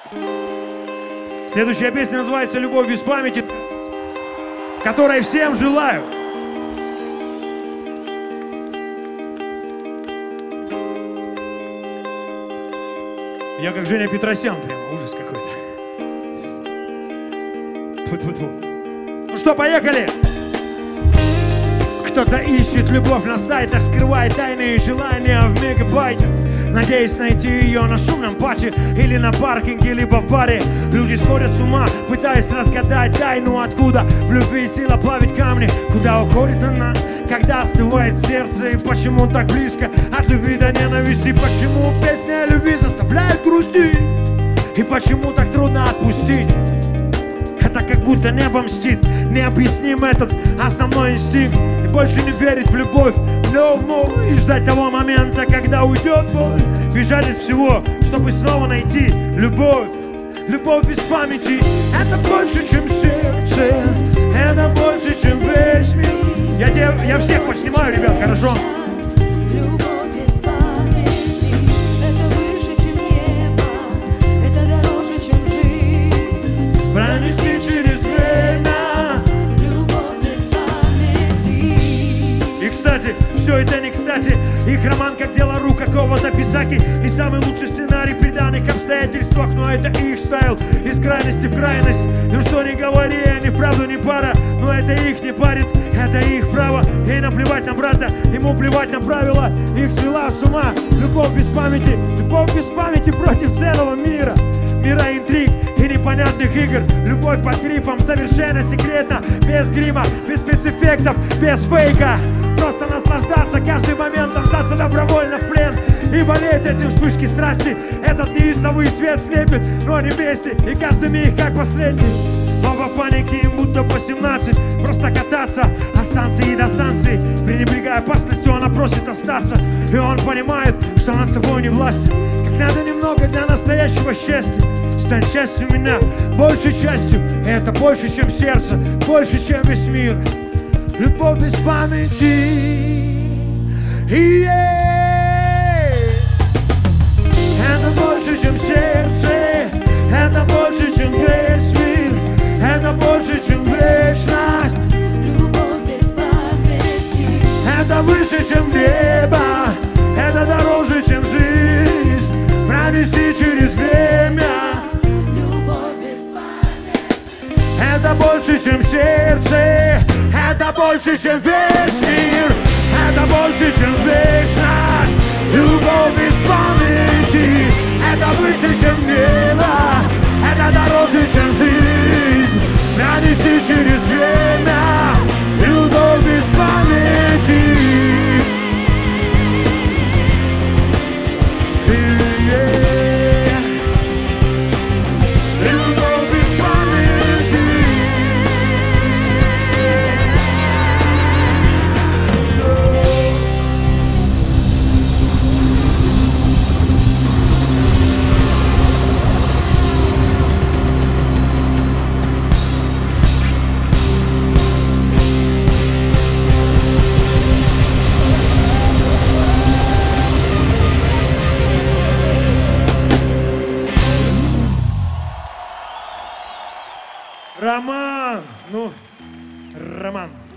Следующая песня называется «Любовь без памяти», которой всем желаю. Я как Женя Петросян, прямо ужас какой-то. Тьфу-тьфу-тьфу. Ну что, поехали! Кто-то ищет любовь на сайтах, скрывает тайные желания в мегабайтах, надеясь найти ее на шумном патче или на паркинге, либо в баре. Люди сходят с ума, пытаясь разгадать тайну, откуда в любви сила плавить камни. Куда уходит она, когда остывает сердце, и почему так близко от любви до ненависти? Почему песня о любви заставляет грустить, и почему так трудно отпустить? Это как будто небо мстит, необъясним этот основной инстинкт. И больше не верить в любовь, no more, и ждать того момента, когда уйдет боль. Бежать от всего, чтобы снова найти любовь. Любовь без памяти, это больше, чем сердце, это больше, чем весь мир. Я всех поснимаю, ребят, хорошо? Любовь без памяти, это выше, чем небо, это дороже, чем жизнь. Пронести через время. Любовь без памяти. И, кстати, все это не кстати. Их роман как дело рук какого-то писаки. Не самый лучший сценарий при данных обстоятельствах, но это их стайл, из крайности в крайность. Ну что не говори, они вправду не пара, но это их не парит, это их право. Ей наплевать на брата, ему плевать на правила. Их свела с ума любовь без памяти против целого мира. Мира интриг и непонятных игр. Любовь под грифом совершенно секретно, без грима, без спецэффектов, без фейка. Просто наслаждаться каждым моментом, сдаться добровольно в плен и болеть этим вспышки страсти. Этот неистовый свет слепит, но они вместе, и каждый миг как последний. Оба в панике, им будто по 17. Просто кататься от станции до станции. Пренебрегая опасностью, она просит остаться. И он понимает, что над собой не властен. Как надо немного для настоящего счастья. Стань частью меня, большей частью. Это больше, чем сердце, больше, чем весь мир. Любовь без памяти. Это больше, чем сердце, это больше, чем весь мир, это больше, чем вечность. Любовь без памяти. Это выше, чем небо, это дороже, чем жизнь. Пронести через время. Любовь без памяти. Это больше, чем сердце, это больше, чем весь мир, это больше, чем вечность. Любовь без памяти, это выше, чем небо, это дороже, чем жизнь. Пронести через время. Любовь без памяти. Любовь без памяти. Роман, ну, Роман.